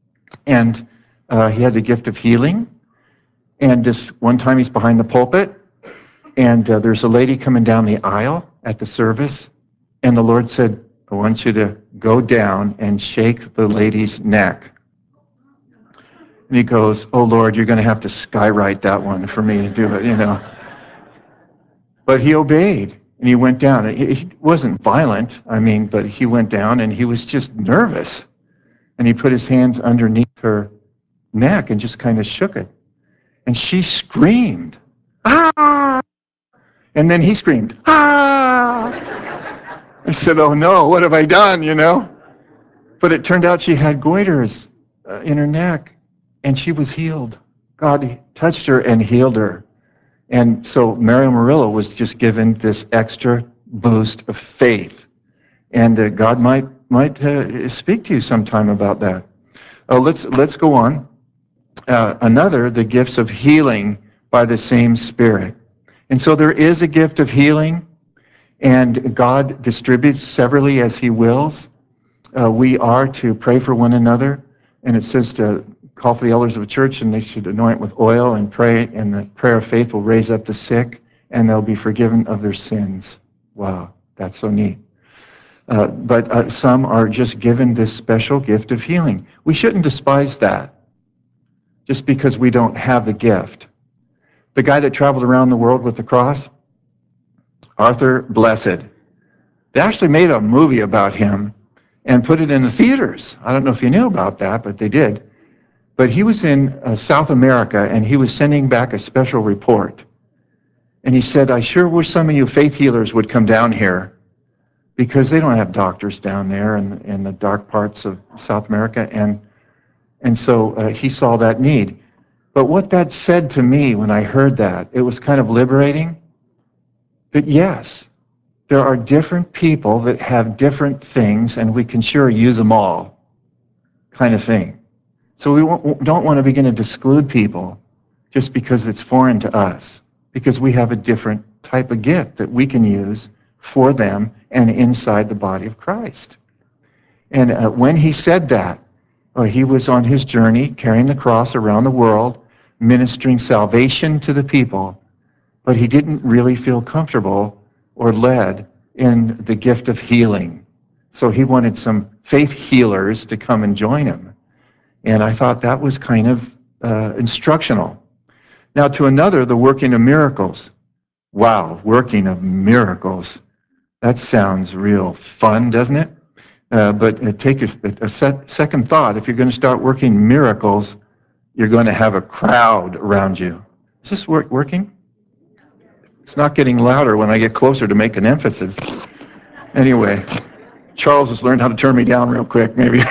And uh, he had the gift of healing. And just one time he's behind the pulpit, and uh, there's a lady coming down the aisle at the service, and the Lord said, "I want you to go down and shake the lady's neck." And he goes, "Oh, Lord, you're going to have to skywrite that one for me to do it, you know." But he obeyed, and he went down. He wasn't violent, I mean, but he went down, and he was just nervous. And he put his hands underneath her neck and just kind of shook it. And she screamed, "Ah!" And then he screamed, "Ah!" I said, "Oh, no, what have I done, you know?" But it turned out she had goiters uh, in her neck, and she was healed. God touched her and healed her. And so Mario Murillo was just given this extra boost of faith. And uh, God might might uh, speak to you sometime about that. Uh, let's let's go on. Uh, another, the gifts of healing by the same Spirit. And so there is a gift of healing, and God distributes severally as He wills. Uh, we are to pray for one another, and it says to call for the elders of a church, and they should anoint with oil and pray, and the prayer of faith will raise up the sick, and they'll be forgiven of their sins. Wow, that's so neat. Uh, but uh, some are just given this special gift of healing. We shouldn't despise that just because we don't have the gift. The guy that traveled around the world with the cross, Arthur Blessed. They actually made a movie about him and put it in the theaters. I don't know if you knew about that, but they did. But he was in uh, South America, and he was sending back a special report. And he said, I sure wish some of you faith healers would come down here, because they don't have doctors down there in, in the dark parts of South America. And, and so uh, he saw that need. But what that said to me when I heard that, it was kind of liberating. That yes, there are different people that have different things, and we can sure use them all, kind of thing. So we don't want to begin to exclude people just because it's foreign to us, because we have a different type of gift that we can use for them and inside the body of Christ. And uh, when he said that, uh, he was on his journey, carrying the cross around the world, ministering salvation to the people, but he didn't really feel comfortable or led in the gift of healing. So he wanted some faith healers to come and join him. And I thought that was kind of uh, instructional. Now to another, the working of miracles. Wow, working of miracles. That sounds real fun, doesn't it? Uh, but uh, take a, a set, second thought. If you're going to start working miracles, you're going to have a crowd around you. Is this work, working? It's not getting louder when I get closer to make an emphasis. Anyway, Charles has learned how to turn me down real quick, maybe.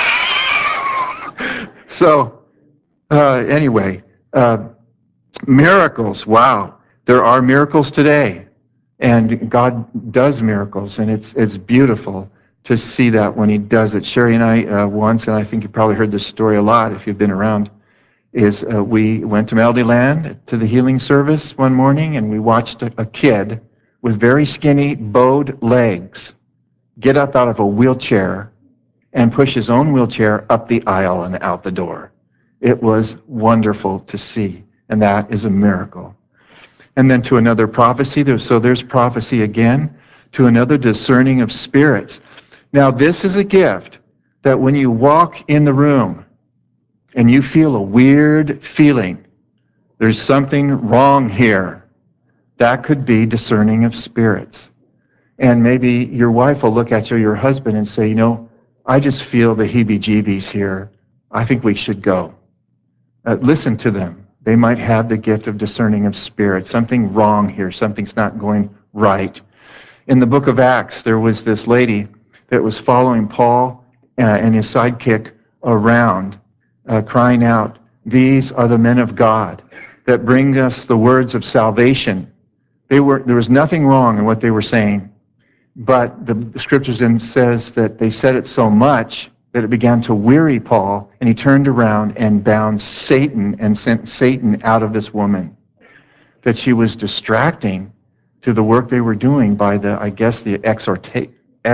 so, uh, anyway, uh, miracles, wow. There are miracles today. And God does miracles, and it's it's beautiful to see that when he does it. Sherry and I uh, once, and I think you probably heard this story a lot if you've been around, is uh, we went to Melody Land to the healing service one morning, and we watched a, a kid with very skinny, bowed legs get up out of a wheelchair and push his own wheelchair up the aisle and out the door. It was wonderful to see, and that is a miracle. And then to another prophecy, so there's prophecy again, to another discerning of spirits. Now this is a gift that when you walk in the room and you feel a weird feeling, there's something wrong here, that could be discerning of spirits. And maybe your wife will look at you, your husband, and say, you know, I just feel the heebie-jeebies here. I think we should go. Uh, listen to them. They might have the gift of discerning of spirits. Something wrong here. Something's not going right. In the book of Acts, there was this lady that was following Paul uh, and his sidekick around, uh, crying out, these are the men of God that bring us the words of salvation. They were, there was nothing wrong in what they were saying, but the scriptures then says that they said it so much that it began to weary Paul, and he turned around and bound Satan and sent Satan out of this woman. That she was distracting to the work they were doing by the, I guess, the exhorta-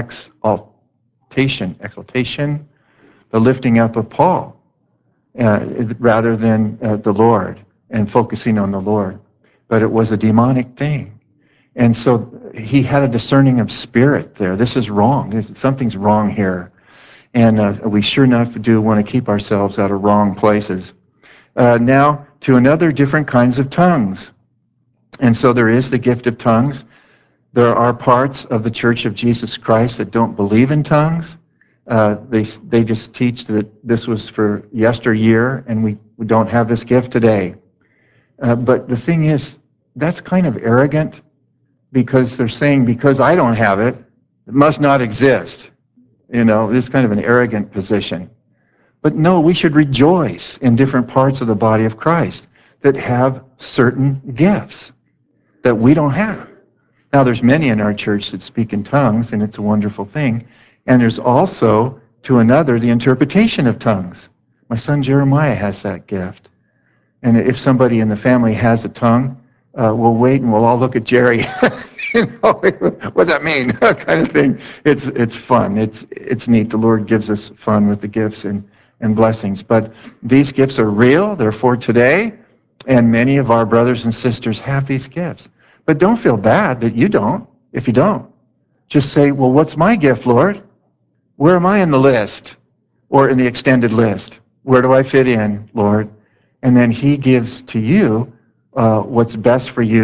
exaltation, exaltation, the lifting up of Paul, uh, rather than uh, the Lord and focusing on the Lord. But it was a demonic thing. And so he had a discerning of spirit there. This is wrong. Something's wrong here. And uh, we sure enough do want to keep ourselves out of wrong places. Uh, now, to another different kinds of tongues. And so there is the gift of tongues. There are parts of the Church of Jesus Christ that don't believe in tongues. Uh, they, they just teach that this was for yesteryear, and we, we don't have this gift today. Uh, but the thing is, that's kind of arrogant, because they're saying, because I don't have it, it must not exist. You know, this is kind of an arrogant position. But no, we should rejoice in different parts of the body of Christ that have certain gifts that we don't have. Now, there's many in our church that speak in tongues, and it's a wonderful thing. And there's also, to another, the interpretation of tongues. My son Jeremiah has that gift. And if somebody in the family has a tongue, uh, we'll wait and we'll all look at Jerry. You know, what does that mean? Kind of thing. It's it's fun. It's it's neat. The Lord gives us fun with the gifts and, and blessings. But these gifts are real. They're for today. And many of our brothers and sisters have these gifts. But don't feel bad that you don't, if you don't. Just say, well, what's my gift, Lord? Where am I in the list? Or in the extended list? Where do I fit in, Lord? And then he gives to you uh, what's best for you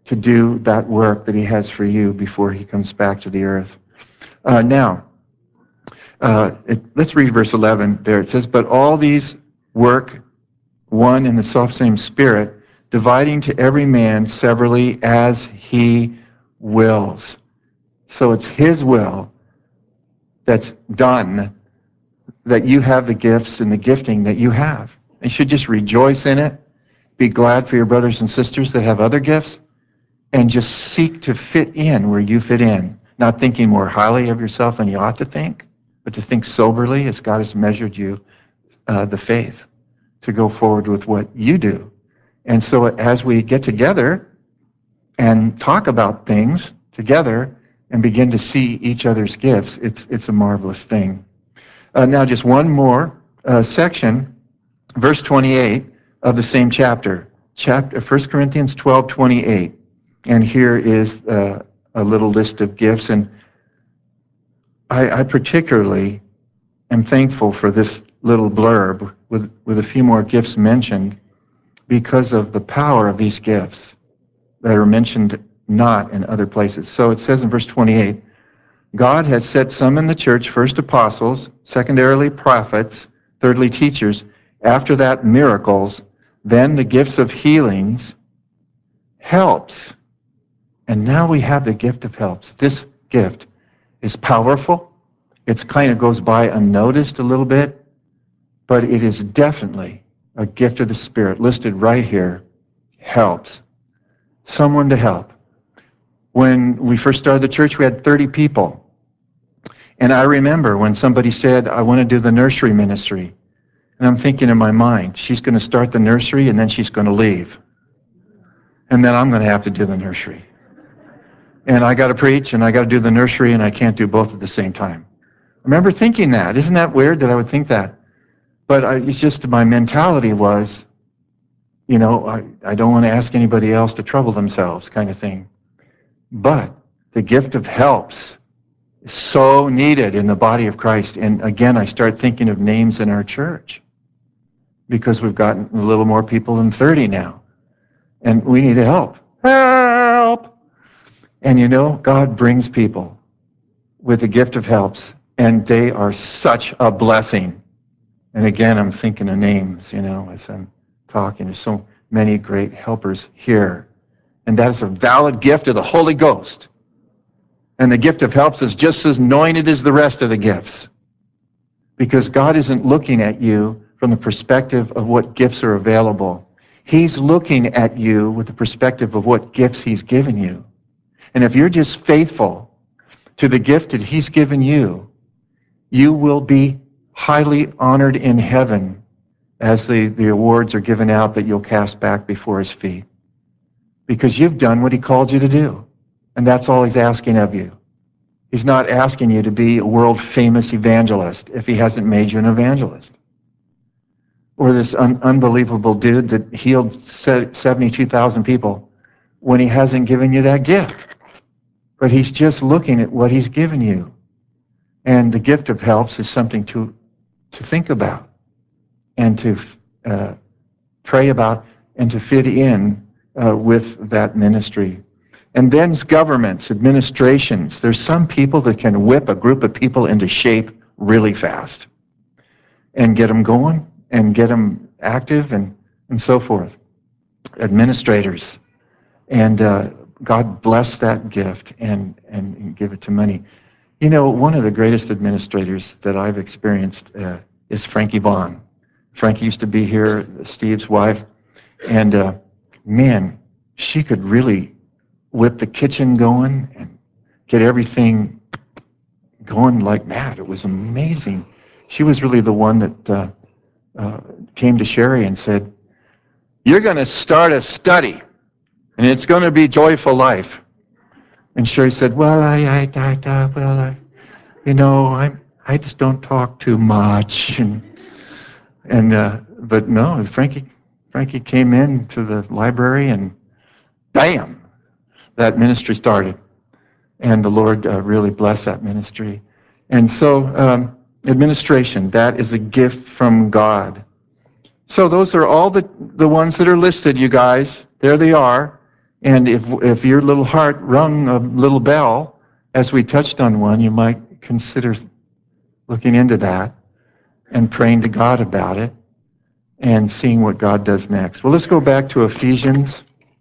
to do that work that he has for you before he comes back to the earth. Uh, now, uh, it, let's read verse eleven there. It says, but all these work one in the self-same Spirit, dividing to every man severally as he wills. So it's his will that's done, that you have the gifts and the gifting that you have. You should just rejoice in it, be glad for your brothers and sisters that have other gifts, and just seek to fit in where you fit in, not thinking more highly of yourself than you ought to think, but to think soberly as God has measured you uh, the faith to go forward with what you do. And so as we get together and talk about things together and begin to see each other's gifts, it's, it's a marvelous thing. Uh, now just one more uh, section, verse twenty-eight of the same chapter, chapter First Corinthians twelve twenty-eight. And here is uh, a little list of gifts. And I, I particularly am thankful for this little blurb with, with a few more gifts mentioned because of the power of these gifts that are mentioned not in other places. So it says in verse twenty-eight, God has set some in the church, first apostles, secondarily prophets, thirdly teachers, after that miracles, then the gifts of healings, helps. And now we have the gift of helps. This gift is powerful. It kind of goes by unnoticed a little bit, but it is definitely a gift of the Spirit listed right here. Helps. Someone to help. When we first started the church, we had thirty people. And I remember when somebody said, I want to do the nursery ministry. And I'm thinking in my mind, she's going to start the nursery and then she's going to leave. And then I'm going to have to do the nursery. And I got to preach and I got to do the nursery and I can't do both at the same time. I remember thinking that. Isn't that weird that I would think that? But I, it's just my mentality was, you know, I, I don't want to ask anybody else to trouble themselves kind of thing. But the gift of helps is so needed in the body of Christ. And again, I start thinking of names in our church because we've gotten a little more people than thirty now. And we need help. Help! And you know, God brings people with the gift of helps, and they are such a blessing. And again, I'm thinking of names, you know, as I'm talking. There's so many great helpers here. And that is a valid gift of the Holy Ghost. And the gift of helps is just as anointed as the rest of the gifts. Because God isn't looking at you from the perspective of what gifts are available. He's looking at you with the perspective of what gifts he's given you. And if you're just faithful to the gift that he's given you, you will be highly honored in heaven as the, the awards are given out that you'll cast back before his feet. Because you've done what he called you to do. And that's all he's asking of you. He's not asking you to be a world-famous evangelist if he hasn't made you an evangelist. Or this un- unbelievable dude that healed seventy-two thousand people when he hasn't given you that gift. But he's just looking at what he's given you. And the gift of helps is something to, to think about and to uh, pray about and to fit in uh, with that ministry. And then governments, administrations. There's some people that can whip a group of people into shape really fast and get them going and get them active and, and so forth. Administrators. And uh, God bless that gift and, and, and give it to many. You know, one of the greatest administrators that I've experienced uh, is Frankie Vaughn. Frankie used to be here, Steve's wife, and uh, man, she could really whip the kitchen going and get everything going like that. It was amazing. She was really the one that uh, uh, came to Sherry and said, you're going to start a study, and it's going to be Joyful Life. And Sherry said, well, I, I, I, I well, I, you know, I, I just don't talk too much. And, and uh, but no, Frankie, Frankie came into the library and bam, that ministry started. And the Lord uh, really blessed that ministry. And so um, administration, that is a gift from God. So those are all the, the ones that are listed, you guys. There they are. And if, if your little heart rung a little bell, as we touched on one, you might consider looking into that and praying to God about it and seeing what God does next. Well, let's go back to Ephesians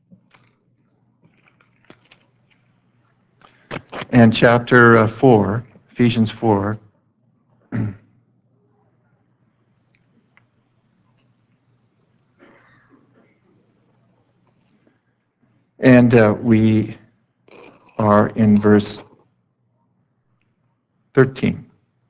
and chapter uh, four, Ephesians four. And uh, we are in verse thirteen.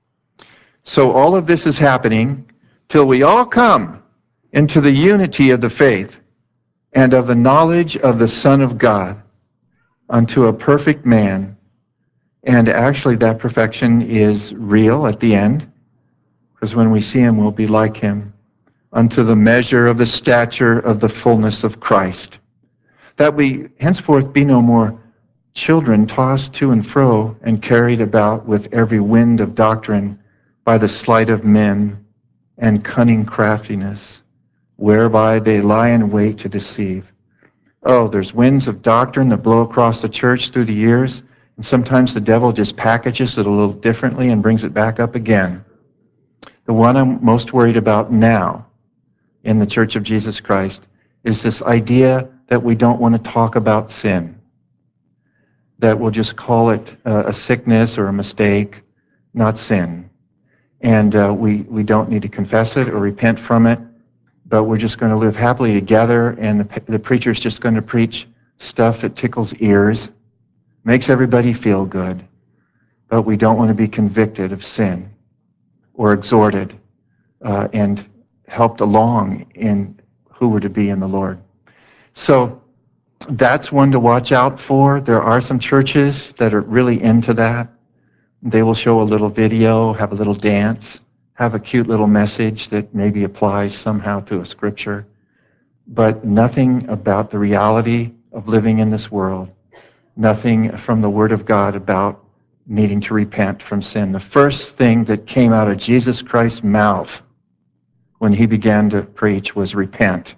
So all of this is happening till we all come into the unity of the faith and of the knowledge of the Son of God, unto a perfect man. And actually that perfection is real at the end, because when we see him, we'll be like him, unto the measure of the stature of the fullness of Christ, that we henceforth be no more children tossed to and fro and carried about with every wind of doctrine by the sleight of men and cunning craftiness, whereby they lie in wait to deceive. Oh, there's winds of doctrine that blow across the church through the years, and sometimes the devil just packages it a little differently and brings it back up again. The one I'm most worried about now in the Church of Jesus Christ is this idea that we don't want to talk about sin, that we'll just call it a sickness or a mistake, not sin. And uh, we, we don't need to confess it or repent from it, but we're just going to live happily together, and the, the preacher's just going to preach stuff that tickles ears, makes everybody feel good, but we don't want to be convicted of sin or exhorted uh, and helped along in who we're to be in the Lord. So that's one to watch out for. There are some churches that are really into that. They will show a little video, have a little dance, have a cute little message that maybe applies somehow to a scripture, but nothing about the reality of living in this world, nothing from the Word of God about needing to repent from sin. The first thing that came out of Jesus Christ's mouth when he began to preach was repent.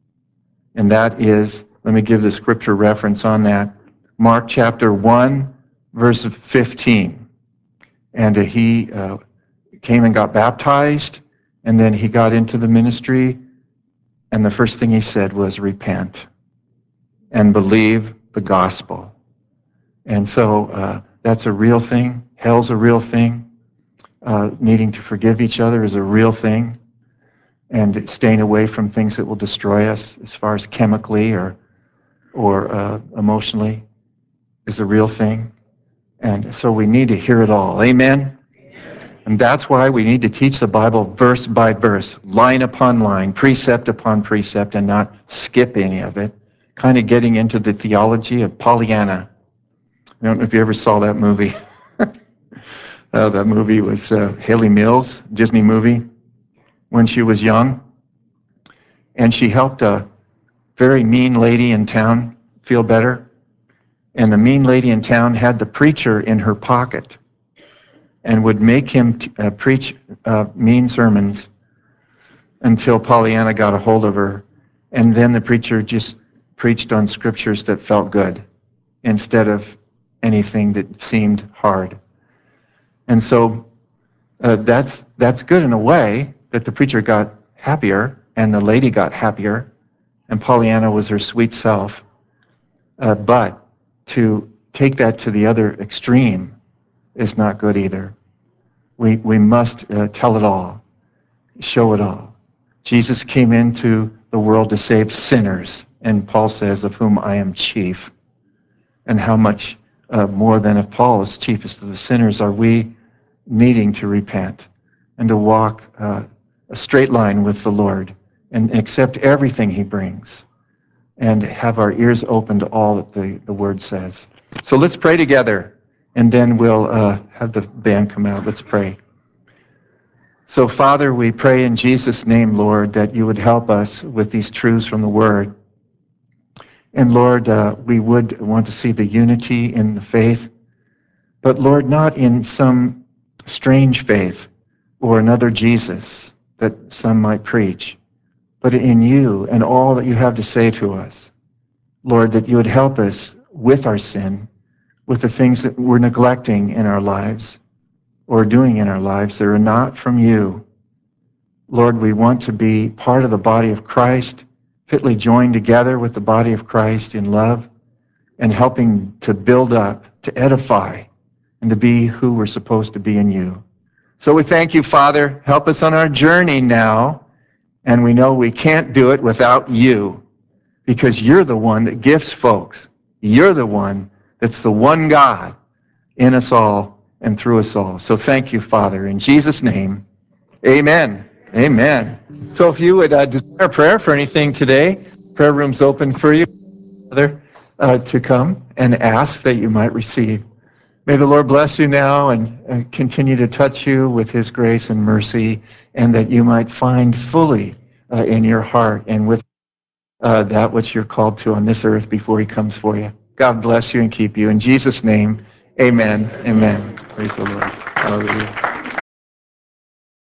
And that is, let me give the scripture reference on that, Mark chapter one, verse fifteen. And he uh, came and got baptized, and then he got into the ministry, and the first thing he said was repent and believe the gospel. And so uh, that's a real thing. Hell's a real thing. Uh, needing to forgive each other is a real thing. And staying away from things that will destroy us as far as chemically or, or uh, emotionally is a real thing. And so we need to hear it all. Amen? And that's why we need to teach the Bible verse by verse, line upon line, precept upon precept, and not skip any of it. Kind of getting into the theology of Pollyanna. I don't know if you ever saw that movie. uh, that movie was uh, Haley Mills, Disney movie, when she was young. And she helped a very mean lady in town feel better. And the mean lady in town had the preacher in her pocket and would make him t- uh, preach uh, mean sermons until Pollyanna got a hold of her. And then the preacher just preached on scriptures that felt good instead of anything that seemed hard. And so uh, that's that's good in a way, that the preacher got happier and the lady got happier and Pollyanna was her sweet self. Uh, but to take that to the other extreme is not good either. We, we must uh, tell it all, show it all. Jesus came into the world to save sinners, and Paul says, of whom I am chief. And how much uh, more than if Paul is chiefest of the sinners are we needing to repent and to walk uh, a straight line with the Lord and accept everything he brings and have our ears open to all that the, the Word says. So let's pray together, and then we'll uh, have the band come out. Let's pray. So, Father, we pray in Jesus' name, Lord, that you would help us with these truths from the Word. And, Lord, uh, we would want to see the unity in the faith, but, Lord, not in some strange faith or another Jesus that some might preach, but in you and all that you have to say to us. Lord, that you would help us with our sin, with the things that we're neglecting in our lives or doing in our lives that are not from you. Lord, we want to be part of the body of Christ, fitly joined together with the body of Christ in love and helping to build up, to edify, and to be who we're supposed to be in you. So we thank you, Father. Help us on our journey now, and we know we can't do it without you because you're the one that gifts folks. You're the one that's the one God in us all and through us all. So thank you, Father. In Jesus' name, amen. Amen. So if you would uh, desire prayer for anything today, prayer room's open for you, Father, uh, to come and ask that you might receive. May the Lord bless you now and uh, continue to touch you with his grace and mercy, and that you might find fully uh, in your heart and with uh, that which you're called to on this earth before he comes for you. God bless you and keep you. In Jesus' name, amen. Amen. Praise the Lord. Hallelujah.